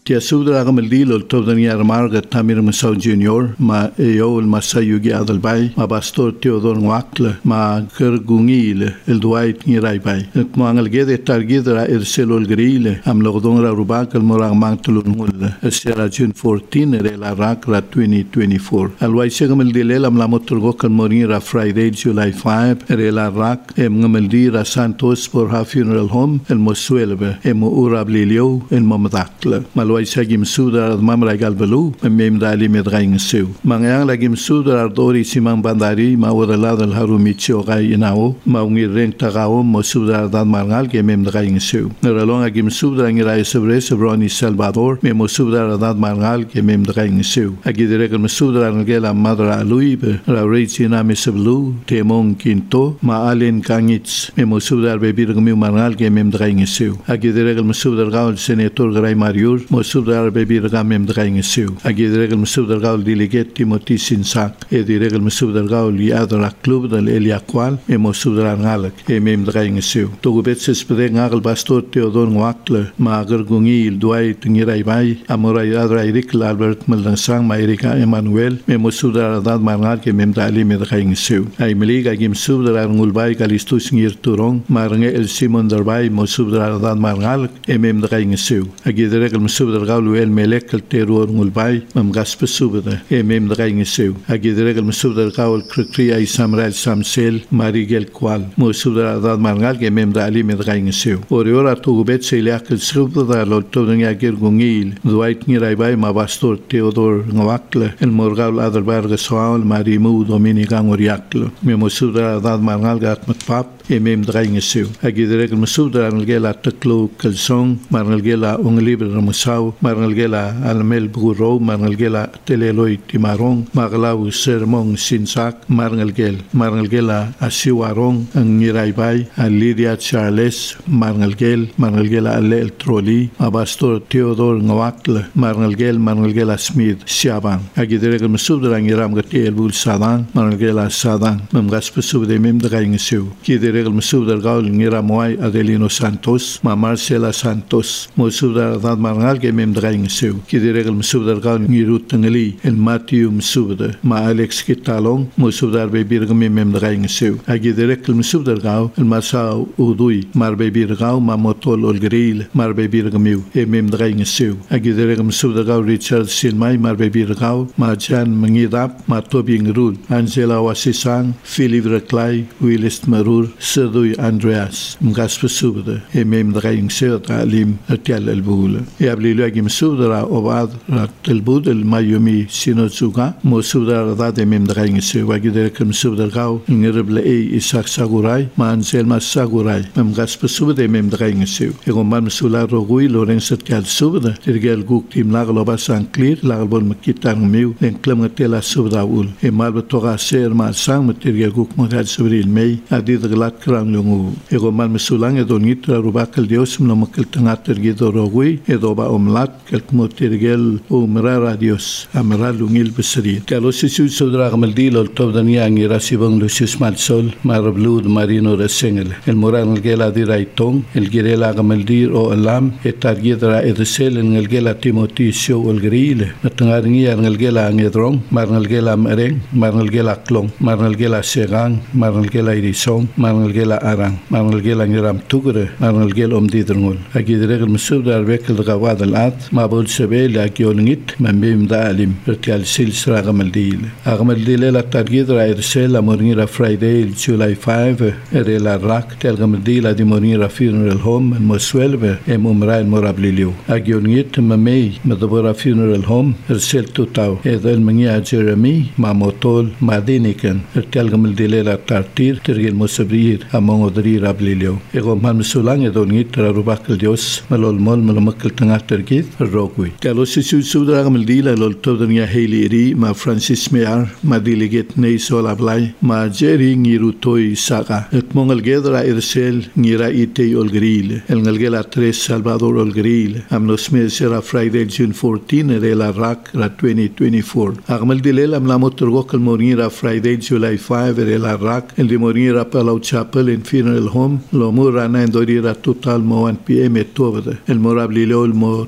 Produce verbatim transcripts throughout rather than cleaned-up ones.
Tia subdra agamel di lol tobdani armarga Tamir Masau Junior ma eo el Masayugi Adalbay ma Pastor Teodor Ngwakle ma Kergungile el Dwight Ngiraybay mo angal gede targidra erselo el grile am logdongra rubak el morang mangtulun ngul el sera June fourteen el Arak ra twenty twenty-four al waisegamel dilel am la motorgo kan morinra Friday July five el Arak em ngamel di ra Santos for her funeral home el Mosuelbe em urablilio en Mamadakle Waisagim Sudar Mamra Galbelu, Mem Dali Medraing Sew. Mangang Lagim Sudar Dori Simang Bandari, Mauralad al Harumicho Gai Inao, Maungi Rent Tagao, Mosudar Dan Margal, Mem Draing Sew. Neralong Agim Sudar and Rai Sebres, Roni Salvador, Memosudar Dan Margal, Mem Draing Sew. Agidrek Mesudar and Gela Madra Luibe, Raurechina Mesablu, Temon Quinto, Ma Allen Kangits, Memosudar Bebirgmu Margal, Mem Draing Sew. Agidrek Mesudar Gaul, Senator Gray Mariur, Sudar baby regam draing sew agi regel mesudar gaul delegate Timothy Sinsak e di regel mesudar gaul li adra club del Elia Qual e mesudar ngalak e mem draing sew to gobet se spre ngal Pastor Teodor Ngwakle ma gergungi il Dwight Ngiraybay amoray adra Eric Albert Meldansang ma Erika Emmanuel me mesudar dad marnal ke mem dali me draing sew ay meliga gim sudar ngulbay kalistus ngir turong marnge el Simon Derbay mesudar dad marnal e mem draing sew agi regel mesudar gaulu el melek el terror ngulbay mam gaspe subada e mem draing sew agi regel mesudar gaul krikri ay samral samsel marigel kwal mesudar dad marnal ke mem dali me draing sew oriora to gobet se lak el subada lo to nga gergungil Dwight Ngiraybay ma Pastor Teodor Ngwakle el morgal adelberg soal marimu dominica ngoriakle me mesudar dad marnal gat matpap e mem draing sew agi regel mesudar ngela teklo kelsong marngela unglibre ramusau Marnalgela Almel Buro, Marnalgela Teleloy Timarong, Maglau Sermon Sinsak, Marnalgel, Marnalgela Asiwarong, Ngiraybay, Lydia Charles, Marnalgel, Marnalgela Ale Troli, Pastor Teodor Ngwakle, Marnalgel, Marnalgela Smith, Siabang. Agidreg Mesudra Ngiram Gati Elbul Sadang, Marnalgela Sadang, Memgaspesu de Mem Draing Sew, Kidreg Mesudra Gaul Ngiramway Adelino Santos, Ma Marcela Santos, Mosudra Dad Marnal ke mem draing sew kidireg mesudar gaul ngirut tangli el Matthew mesudar ma Alex Kitalong mesudar bebir gem mem draing sew agidireg mesudar gaul el Masa Udui mar bebir gaul ma Motol Olgril mar bebir gem e mem draing sew agidireg mesudar gaul Richard Silmay mar bebir gaul ma Jan Mangidap ma Tobing Rul Angela Wasisang Philip Reclay Willis Marur Sedui Andreas mgaspe subda e mem draing sew talim atial el bula e ablilu agim sudra obad telbud el mayumi sinotsuga mo sudra da de mem draing se wagidere kem sudra gau ngereble e isak sagurai mansel mas sagurai mem gaspe subde mem draing se e gomban sular rogui lorenset kal subda tergel guk tim laglo basan clear lagbol makitang meu len klemgatela subda ul e mal toga ser ma sang tergel guk mogal subril mei adid glat krang lungu e gomban mesulang e donitra rubakal dios no makil tangat tergido rogui e doba omlat kelt motirgel umra radios amra lungil besri kalo sisu sudra gamaldil ol tobdania ngira sibang lucius malsol marablud marino resengel el moran gela di raitong el girela gamaldir o alam etargidra edesel en el gela timothy show el grile natangar ngia el gela ngedrong marnal gela mereng marnal gela klong marnal gela segang marnal gela irison marnal gela arang marnal gela ngiram tugre marnal gela omdidrngol agidregel mesudar bekel gawad الآت ما بقول سبيل أكيولنيت من بيم دالم رتيال سيلس رقم الديل رقم الديل لا ترجيد رأيرسل مورنيرا فرايداي جولاي خمسة ريلا راك تلقم الديل أدي مورنيرا فينرال هوم المسويل إم أمرا المرابليليو أكيولنيت ممي مدبورا فينرال هوم رسل توتاو إذا المنيا جيرمي ما موتول ما دينيكن تلقم الديل لا ترتير ترجي المسبرير أمون أدري رابليليو إغم هالمسولان يدونيت رروباك الديوس ملول مول ملومكل تنغات tergit rogui kalo sisu sudra gamaldila lol todania heili ma Francis Meyer ma delegate nei sola blai ma Jerry ngirutoi saga et mongal gedra irsel ngira ite olgril el ngalgela tres Salvador olgril amnos mesera Friday June fourteen rela rak ra twenty twenty-four agmaldile am la motorgo kal morira Friday July five rela rak el de morira palau chapel in funeral home lo mura na ndorira total mo one p m et tovada el morabli lol mo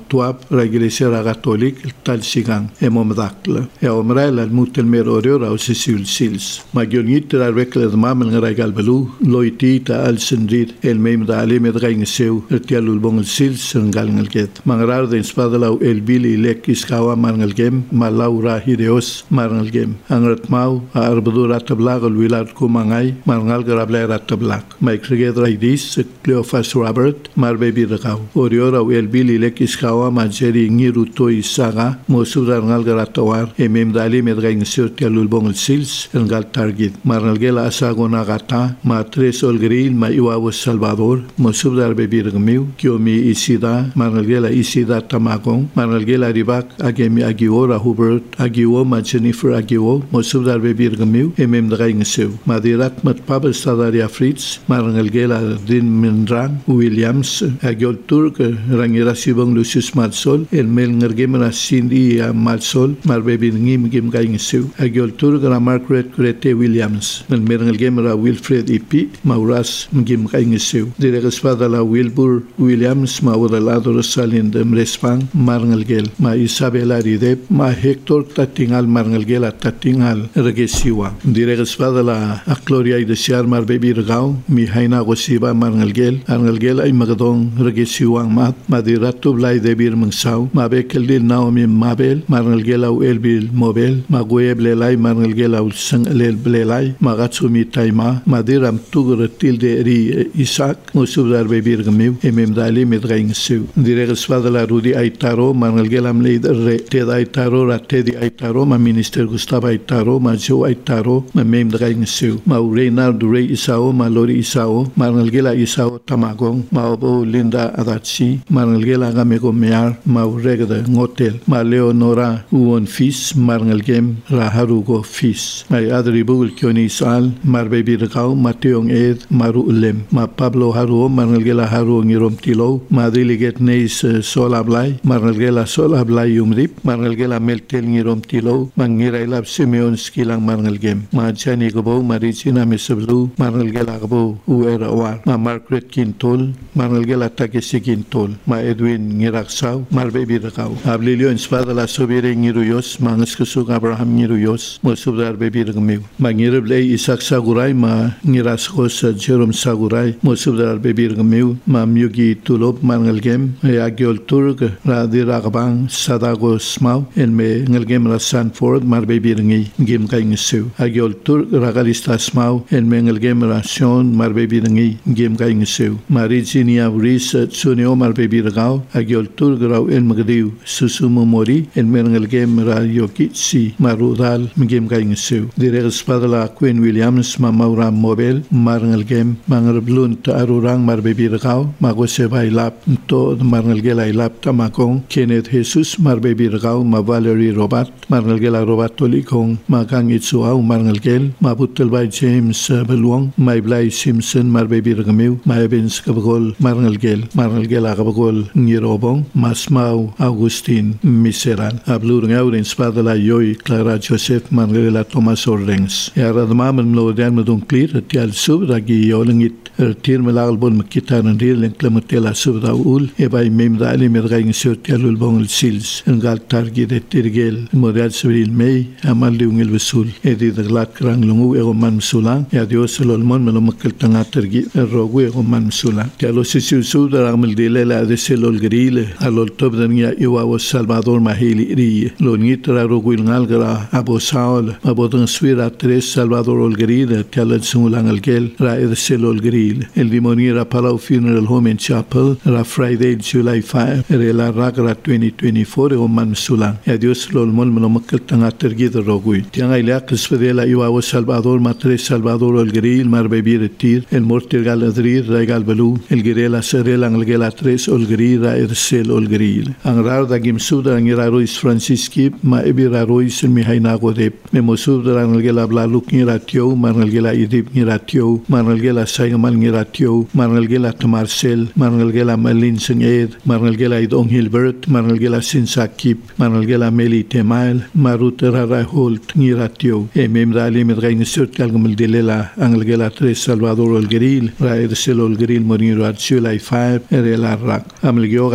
tuap ra iglesia ra catholic tal sigang emomdakla e omrael al mutel merorio ra sisul sils ma gyonit ra rekle mamel ra galbelu loitita al sendrit el mem da ale med gaing seu tialul bong sils ngal ngalget mangrar de spadala el bili lek iskawa marngal gem ma laura hideos marngal gem angrat mau arbdu ratablag al wilat kumangai marngal grabla ratablag ma ikreged raidis Cleophas Robert mar baby rakaw oriora el bili lek iskawa ma jeri ngiru to isaga mo subrar ngal garatawar e mem dali med gaing seu tialul bong sils ngal target marngal gela asagona gata ma tres olgril ma iwa Salvador mo subrar baby ragmiu kiomi isida marngal gela isida tamagong marngal gela ribak agemi agiora Hubert agiwo ma Jennifer agiwo mo subrar baby ragmiu e mem gaing seu ma dirat mat pabel sadaria Fritz marngal gela din mendrang Williams agiol turk rangira sibong Lucius Madsol el mel ngergemra Cindy Madsol mar baby ngim gim gaing seu agiol turk ra Margaret Grete Williams men merngel gemra Wilfred Ipi mauras ngim gaing seu dire espada la Wilbur Williams ma odalado Rosalyn de Mrespang marngel gel ma Isabella Ridep ma Hector tatingal marngel gel tatingal regesiwa dire espada la Gloria de Siar mar baby rgao mi haina gosiba marngel gel arngel gel ay magadong regesiwang mat madiratu blay de bir mangsaw ma bekel dil Naomi Mabel marngel gel au elbil mobel ma goyeble lay marngel gel au sang lel blelay ma gatsumi taima madiram tugur til de ri Isaac musubdar baby rgamiu emem dali med gaing seu dire espada la Rudy Aitaro marngel gel am leader te Aitaro ra te di Aitaro ma minister Gustavo Aitaro ma Joe Aitaro ma mem gaing seu ma Reynaldo Rey Isao ma Lori Isao marngel gel Isao tamagong ma obo Linda Adatsi marngel gel agamego mear ma regda ngotel ma Leonora uon fis marngel gem ra harugo fis ma adri bugul kyoni sal mar baby rgao Mateong Ed maru ulem ma Pablo Haru marngel gel haru ngirom tilo ma diliget neis sola blay marngel gel sola blay umrip marngel gel meltel ngirom tilo mangira ilab Simeon skilang marngel gem ma Jani gobo maricina mesablu marngel gel agbo uera war ma Margaret Quintol marngel gel atagesi Quintol ma Edwin ngiraksaw mar baby rgao ablilio espada la sobire ngiruyos mangaskusuk Abraham ngiruyos mo subdar baby rgmiu ma ngirblay Isaac Saguray ma ngiraskos Jerome Saguray mo subdar baby rgmiu ma myugi tulob marngel gem agiol turg ra diragabang sadago smaw en me ngel gem ra Sanford mar baby rngi gem kaing seu agiol turg ragalista smaw en me ngel gem ra Sean mar baby rngi gem kaing seu Marijinia Ris Tsuneo mar baby rgao agiol turg ra en magdiu susumo mori en me ngel gem ra Yokitsi marudal gem kaing seu dire espada la Queen Williams ma Maura Mobel marngel gem mangar blunt arurang mar baby rgao magose bailap to marngel gel ailap tamakong Kenneth Jesus mar baby rgao ma Valerie Robert marngel gel Robert tolikong ma Kang Itsuau marngel gel ma Butel by James Beluong ma Blay Simpson mar baby rgamiu ma Evans kabagol marngel gel marngel gel kabagol ngirobong Masmau Augustine Miseran ablur ngaurin spada la Yoy Clara Joseph marngel gel Thomas Orrens ya radmamen lo dan medung clear tial sub ragi yolengit tir melagal bon makita nandir len klamotela sub daul e bay mem dali med gaing seu tialul bongel sils ngal targi de tirgel modal subil mei amal liungel besul e di daglat krang lungu e man sulang ya dios lolmon melo makal tanga targi rogu e man sulang tialo sisu sub daramel dile la de selol grile alol tob dania iwa was Salvador mahili ri lo nitra rogu ngal gra abo saul abo dan swira tres Salvador olgride tialo sulang algel ra e selol grile el dimoni ra Palau Funeral Home and Chapel ra Friday July fifth re la ragra twenty twenty-four e man sulang ya dios lolmon melo makal tanga targi de rogu tianga ila ksfedela iwa was Salvador matre Salvador olgril mar baby retir el mortir gal adrir regal belu el girela serel angela tres olgril ra ersel olgril angrar da gimsuda angira Ruiz Francisci ma ebira Ruiz mi haina godep me mosuda angela bla luk ngiratio marngela idip ngiratio marngela saymal ngiratio marngela Marcel marngela Malin Senged marngela Idong Hilbert marngela Sinsakip marngela Meli Temail marutera Holt ngiratio e mem dali med gain surt kalgumel delela angela tres Salvador olgril ra ersel olgril morir July fifth re la rak amel gyoga gimsu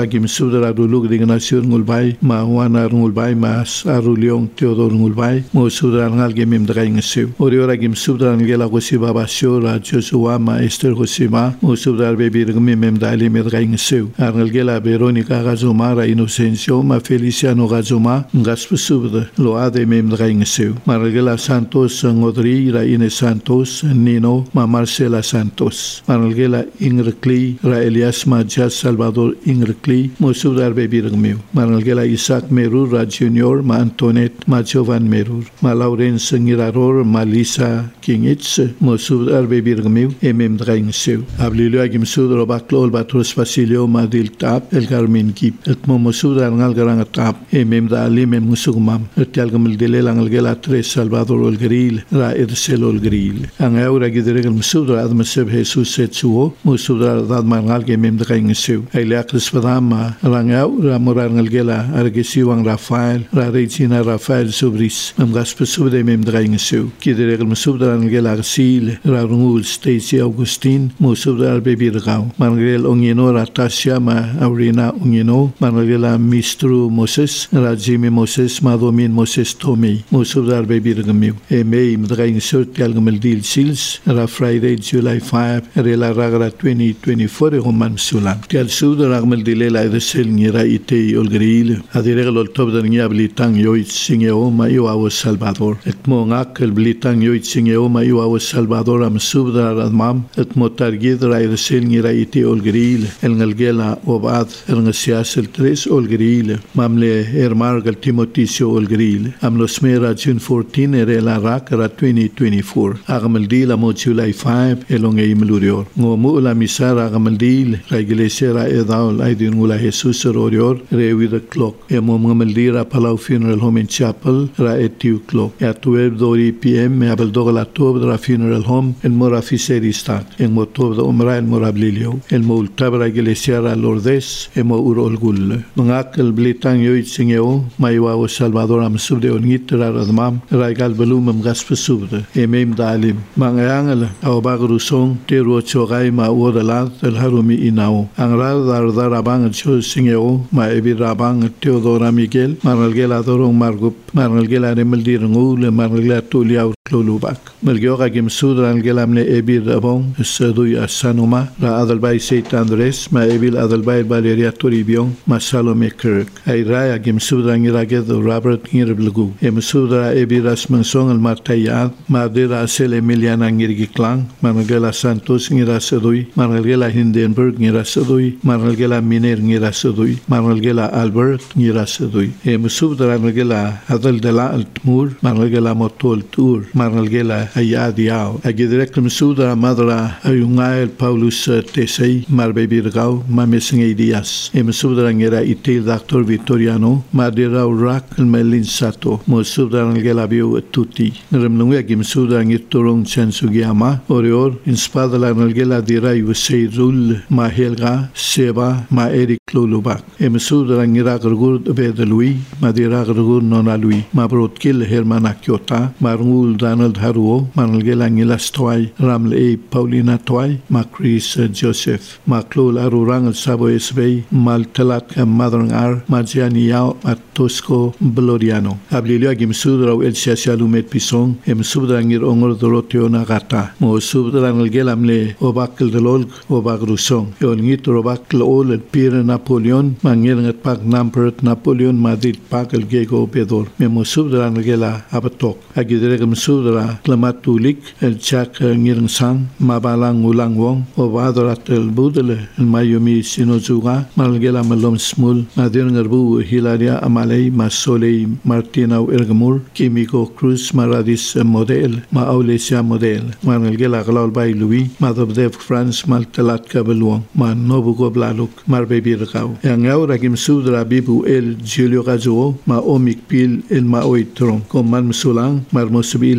subdara dulug di Ignacio Ngulbay ma Juana Ngulbay mas Aruliong Teodoro Ngulbay mo subdara ngal gemim dagay ngasiw ori ora gem subdara ngela ko si Baba Shora Joshua ma Esther Hosima mo subdara bebi rgmi mem dali med dagay ngasiw ar ngela Veronica Gazuma ra Inocencio ma Feliciano Gazuma ngasp subda lo ade mem dagay ngasiw mar ngela Santos Ngodri ra Ines Santos Nino ma Marcela Santos mar ngela Ingrekli ra Elias ma Jas Salvador Ingrekli mo subdara bebi rgmi mar ngela Isaac Merur ra Junior ma Antoinette ma Jovan Merur ma Lawrence Ngiraror ma Lisa Kingitz mo subdara bebi rgmi emem dagay ngasiw ablilo agim subdara baklo Batros Basilio ma dil tap el Carmen Kip et mo subdara ngal garang tap emem da ali mem musugmam et yalgam dile langal gela tres Salvador ol Gril ra Ersel ol Gril ang aura gidregel subdara adm seb Jesus setsuo mo subdara dad mangal gemem dagay ngasiw ay lakris padama rangaw ra morar ngal gela argesiwang Rafael ra Regina Rafael Subris am gasp subde mem dagay ngasiw gidregel subdara ngal gela Arsil ra Rungul Stacy Augustine mo subdara bebi rgaw mangrel ongino ra Tasha ma Aurina ongino mangrela Mistru Moses ra Jimmy Moses ma Domin Moses Tomei mo subdara bebi rgmiw e mei mdagay ngasiw yalgam dil sils ra Friday July five rela ragra twenty twenty-four roman sulam tial subdara ragmal dile la Ersel ngira ite ol Gril adiregel ol tobdan ngia blitang yoit singeo ma iwa Salvador et mo ngak el blitang yoit singeo ma iwa Salvador am subdara mam et mo targid ra Ersel ngira ite ol Gril el ngalgela obad el ngasias el tres ol Gril mamle hermargal Timoticio ol Gril am los mera June fourteen rela rak ra twenty twenty-four agamal dil amo July five elonge imlurior ngo mo la misara agamal dil ra iglesia ra edaul aidin ngula Jesus rorior re with the clock emo ngamal dira Palau Funeral Home in Chapel ra at two o'clock at twelve thirty p m abel dogla tob ra funeral home el mora fiseri start en mo tob da umra el mora blilio el mo tabra iglesia ra Lourdes emo urol gul ngak el blitang yoit singeo maiwa o Salvador am subde ongit ra radmam ra gal belum am gasp subde emem dalim mangayangala au bagru song te ro chogai ma odalat el harumi inao ang ra dar dar abang cho singeo ma ebi rabang Teodora Miguel maralgela dorong margup maralgela remel dirngul maralgela tulia klulubak melgioga gem sudran gelamne ebi rabong seduy asanuma ra adalbay Saint Andres ma ebil adalbay Valeria Toribio ma Salome Kirk ay raya gem sudran iraged Robert Ngirblugu em sudra ebi rasmansong al martayad ma dira sel Emiliana ngirgi klang maralgela Santos ngira seduy maralgela Hindenburg ngira seduy maralgela Miner ngira seduy maralgela Albert ngira seduy em sudra maralgela adal dela altmur maralgela motol tour maralgela ayadiao agidrek sudra madra ayungael Paulus Tesei marbebirgau mamesing Dias em sudra ngira itil Doctor Victoriano madira urak melin sato mo sudra ngela bio tutti remlunga gim sudra ngirtorong chansugiama orior inspada la ngela dira yusei rul ma helga seba ma Eric Lulubak em sudra ngira grgur bedelui madira grgur nona lui ma brotkil hermana kyota marngul Donald Haruo manalgela ngila stoy ramle e Paulina toy ma Chris Joseph ma klul arurang sabo esbei mal talat madrang ar ma Gianiao Tosco Bloriano ablilio agim sudra el sialumet pisong em sudra ngir ongor doroteona gata mo sudra ngela mle obakl delol obagrusong yon ngit robakl ol el pire Napoleon mangir ngat pak nampert Napoleon madrid pak el gego pedor memo sudra ngela abatok agidregem sudra klamatulik el chak ngirng sang mabalang ulang wong obadorat el budele el mayomi sinozuga malgela malom smul madir ngarbu hilaria amalei masolei Martina Ergamur Kimiko Cruz Maradis model ma Aulesia model malgela glal bay Louis madobdev France maltalat kabelwong man nobugo blaluk marbebi rakaw yang aura kim sudra bibu el Julio Gazo ma omik pil el ma oitron kom man musulang mar mosubil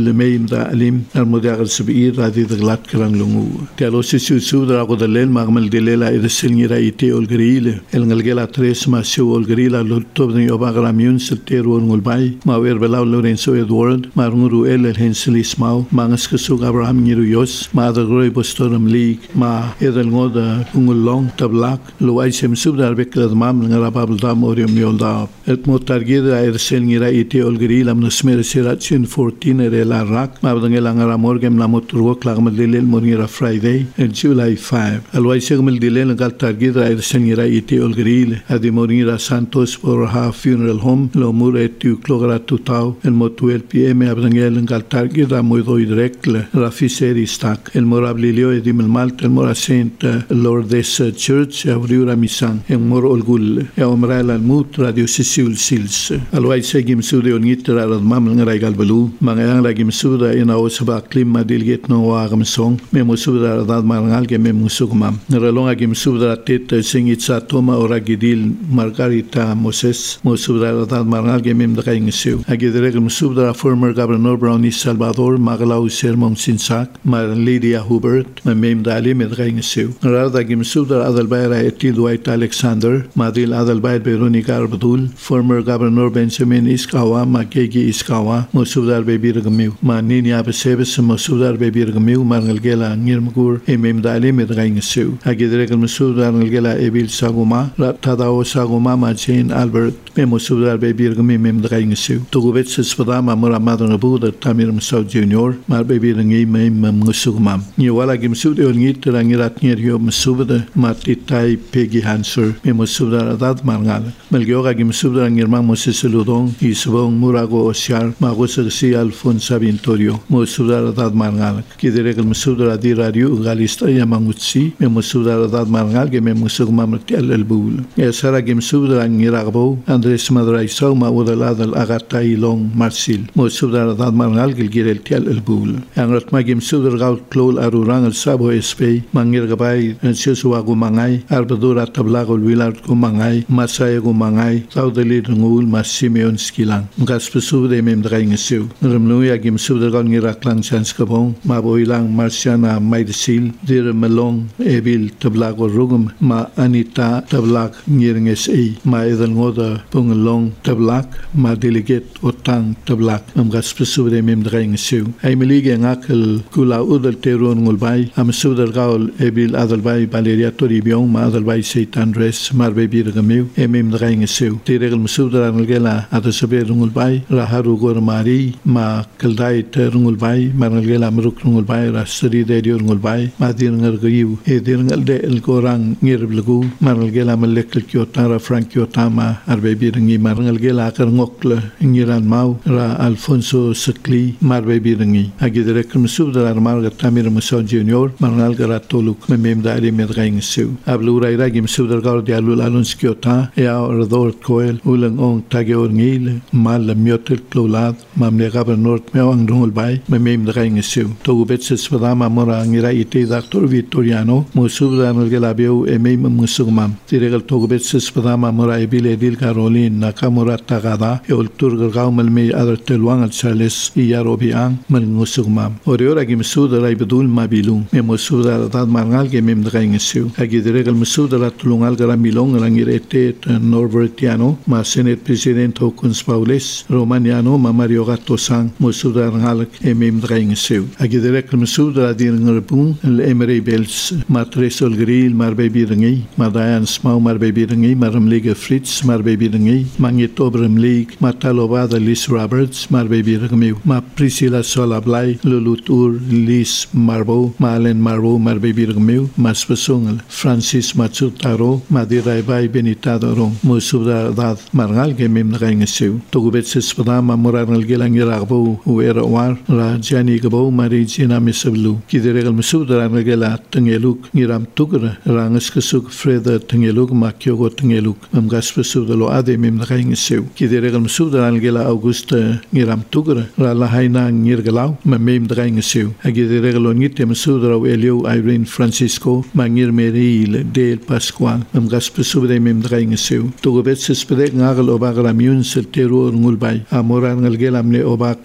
le meim da alim al modiagal sabir radi daglat krang lungu tialo sisu su da ko dalel magmal delela irsil ngira ite ol grile el ngalgela tres ma su ol grila lutto ni obagra miun siltero ngul bai ma wer belau Lorenzo Edward ma nguru el el hensli smau mangas kesu Abraham ngiru yos ma da groi bostorum league ma edel ngoda ungul long tablak lo aisem sub dar beklad mam ngara babl da morium yolda et motargida irsil ngira ite ol grila mnusmer siratsin fourteen erela rak ma bangela ngara morgem la moturgo klagmal dilel morngira Friday in July five alwai segmel dilel gal targida irsil ngira ite ol grila adi morngira Santos for half funeral home lo mure tu clogra tutau el mo twelve p m abangel gal targida moido direkle rafiseri stak el morablilio edim el malt el mora Saint Lourdes Church abriura misang en mor olgul e omral al mut radio sisul sils alwai segim sude onitra mam ngarai gal belu mangang lagi msuda ina osba klima dilget no wagam song me musuda dad mangal ke me musugmam nralonga gi msuda tet singitsa toma ora gidil Margarita Moses musuda dad mangal ke mem dakai ngsiu agidere msuda former governor Brownie Salvador maglau sermon sinsak mar Lydia Hubert me mem dali me dakai ngsiu rada gi msuda adalbaira eti Dwight Alexander madil adalbair Veronica Abdul former governor Benjamin Iskawa magegi Iskawa musudar bebir gamiu manini absebes musudar bebir gamiu mangalgela ngirmgur emem dali medgaing seu agidre gal musudar ngalgela ebil saguma ratadao saguma machin Albert me musudar bebir gami mem dgaing seu tugubet sespada mamura madon buda Tamir Musau Junior mar bebir ngi mem musugmam ni wala gim sude ngi trangirat ngir yo musuda matitai Peggy Hanser me musudar dad mangal melgyoga gim sudar ngirmam museseludong isbong murago osiar magos si Alfonso Vintorio musudar dad mangal kidere gal musudar di radio galista yamangutsi me musudar dad mangal ge me musugmam tial elbul esara gim sudar ngiragbo Andres Madraisa ma udalad al agatai long marsil musudar dad mangal gil girel tial elbul angrat magim sudar gal klol arurang al sabo sp mangir gabay sesu agu mangai arbadura tablagol wilar ko mangai masay go mangai saudali ngul Simeon skilang ngas pesude mem draing seu remluya gim suder gal ngiraklang chans kabong maboilang Marciana Maidsil dir melong ebil tablago rugum ma Anita tablak ngirnges e ma edel ngoda punglong tablak ma delegate otang tablak am gas pesude mem draing seu ay melige ngakal kula udal teron ngulbay am suder gal ebil adalbay Valeria Toribiong ma adalbay Saint Andres marbe bir gamiu emem draing seu tiregal suder ngela atasabe rungul bay raharu gor mari ma kaldai terungul bay marangela amruk rungul bay rasri de rungul bay ma dir ngal giu e dir ngal de el korang ngir blgu marangela malek kyota ra frank kyota ma arbe biringi marangela kar ngokla ngiran mau ra Alfonso Sakli marbe biringi agidere kum subdar marga Tamir Musau Junior marangal garatoluk mem dali medgaing su ablura ira gim subdar gar dialul alons kyota ya ordor koel ulang ong tageur ngil mal miotel klolad mamle gaber nort mewang rungul bay mem draing seu to betses padama mora ngira ite doctor Vittoriano musubda ngelga beu emem musugmam tiregal to betses padama mora ebile dil Caroline nakamura tagada eol turgal gaumal me adar telwang al Charles iyarobiang man musugmam oriora gim suda rai bedul mabilung mem musubda dad marngal ge mem draing seu agidiregal musubda tulungal gara milong rangirete Norbertiano ma Senate President Hawkins Paules Romaniano ma Mario Gatto Sang musudar ngalak emem draing seu agidere musudar dir ngerbung el Emery Bells ma Tresol Grill mar baby ringi ma Diane Smau mar baby ringi ma Ramlige Fritz mar baby ringi ma Ngetobrem League ma Talovada Liz Roberts mar baby ringi ma Priscilla Solablay Lulutur Liz Marbo ma Allen Marbo mar baby ringi ma Spesung Francis Matsutaro ma Diraibai Benitado Rong musudar dad marngal ge mem draing seu to betses padama morangal gelang iragbo uera war ra jani gbo mari jina mesablu kideregal musudar ngela tengeluk ngiram tugra rangas kesuk freda tengeluk makyogo tengeluk am gaspesudalo ade mem draing seu kideregal musudar ngela augusta ngiram tugra ra la haina ngirgalaw mem draing seu agideregal ngite musudar elio Irene Francisco mangir meril del Pascual am gaspesudre mem draing seu to betses pedek ngagal obagra miun seltero ngulbay amoran ngalgel amne obak erung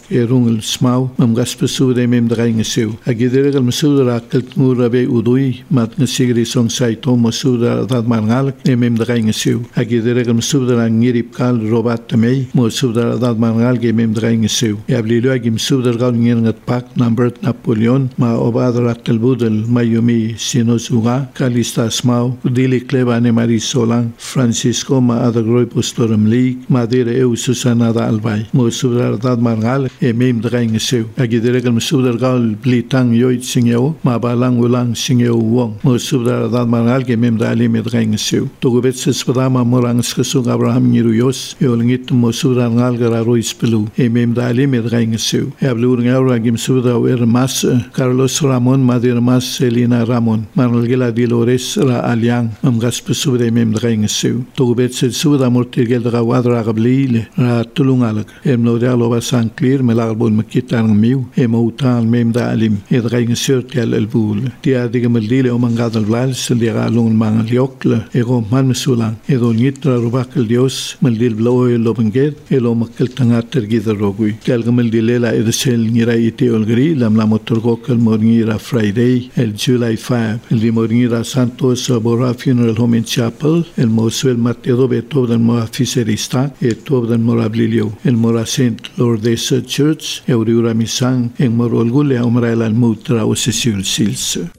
el smau mam gaspesu de mem drai ngeseu agidere gal mesu ra kalt ngura be udui mat ngesigri song sai to mesu da dad mangal mem drai ngeseu agidere gal mesu da ngirip kal robat mei mesu da dad mangal ge mem drai ngeseu yablilo agi mesu da gal ngir ngat pak number Napoleon ma obadra telbudel mayumi sinosua kalista smau dili kleba ne mari solang Francisco ma ada groi postorum league madire eu susana da albay mesu da dad mangal e mem drai ngeseu agidere gal mesu da gal blitang yoit singeo ma balang ulang singeo wong mesu da dad mangal ge mem da ali med drai ngeseu togubet sespadama morang skesu Abraham ngiruyos yolngit mesu da ngal gara rois pelu e mem da ali med drai ngeseu yablur ngawra gim suda wer mas Carlos Ramon madire mas Selina Ramon manalgela Dilores ra aliang mam gaspesu de mem drai ngeseu togubet sesuda mortigel da wadra gablile ra tulungalag em no dialo ba sanclir melarbon makitan miu e moutan mem da alim e drai ngeseu tel elbul dia digamaldile o mangadal vlal selira lung mangliokle e go man mesulang e do nitra rubakal dios maldil blo e lobenget e lo makal tangater gidarogui tel gamaldile la edesel ngira ite olgri lam la motorgo kal morngira Friday el July fifth el di morngira Santos Bora Funeral Home and Chapel el mosuel mateo beto del mo aficerista e to del morablilio el mora Saint Lourdes Church e uriura misang en morolgule omra el almutra o sesul sils